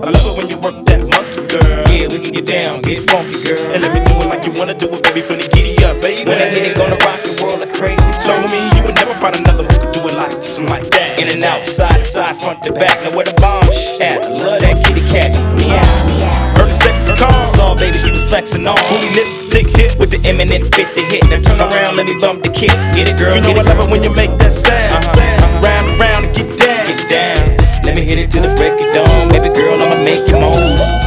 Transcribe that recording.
I love it when you work that monkey, girl. Yeah, we can get down, get funky, girl. And let me do it like you wanna do it, baby, from the giddy up, baby. When I hit it, gonna rock the world like crazy. Told me you would never find another who could do it like this and like that. In and out, side to side, front to back. Now where the bomb at? I love that kitty cat. Meow. Early seconds are calm. Saw baby, she was flexing on. Booty lips, thick hip. With the eminent fit to hit. Now turn around, let me bump the kick. Get it, girl, You know get I it. love it when you make that sound. Round and round and get down. Get down. Let me hit it till the break of dawn. Baby girl, I'ma make you moan.